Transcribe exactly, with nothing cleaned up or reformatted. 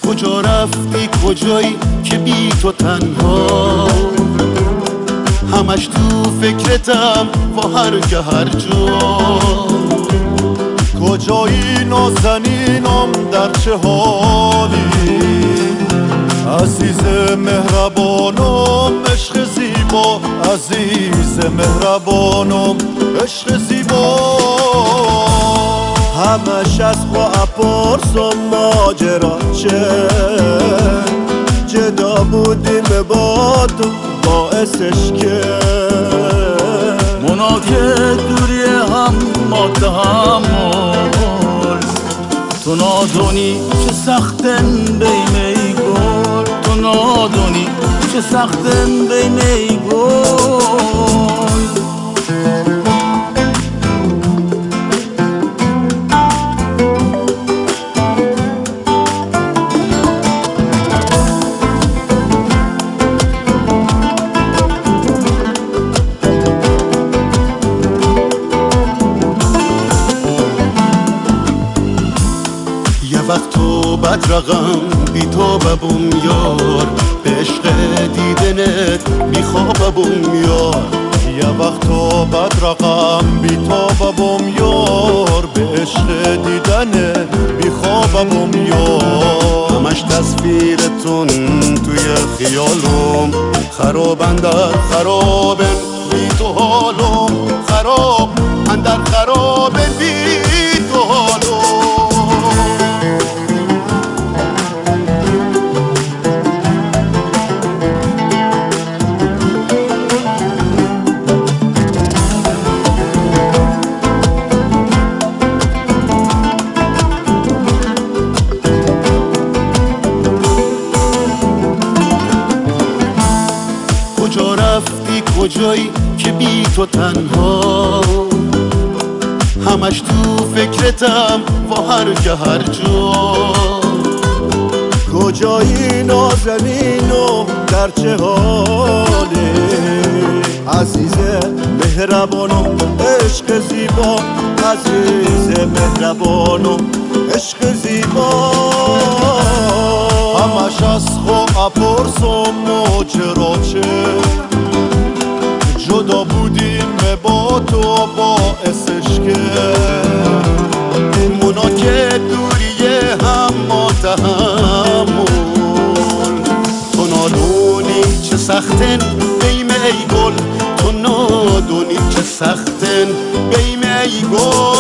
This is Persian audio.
کجا رفتی کجایی که بی تو تنها، همش تو فکرتم و هر که هر جا. کجایی نازنینم در چه حالی، عزیز مهربانم عشق زیبا، عزیز مهربانم عشق زیبا. همش از خوا اپرسم ماجرا چه، جدا بودیم با تو باعثش که مونا که دوری هم ما تحمل، تو نادونی چه سختن بیمه گل، تو نادونی چه سختن بیمه گل. وقت تو بد رقم بی تو ببوم یار، به عشق دیدنت میخوابم یار. یه وقت تو بد رقم بی تو ببوم یار، به عشق دیدنت میخوابم یار. همش تصویرتون توی خیالم، خراب اندر خرابن بی تو حالم، خراب اندر خرابن بی تو حالم. کجا رفتی کجایی که بی تو تنها، همش تو فکرتم و هر که هر جا. کجایی نازنینم در چه حالی، عزیز مهربانم عشق زیبا، عزیز مهربانم عشق زیبا. همش از خو اپرسم ماجرا چه، جدا بودیم با تو باعثش که مونا که دوریه هم ما تحمل، تو نادونی چه سختن بیمه ای گل، تو نادونی چه سختن بیمه ای گل.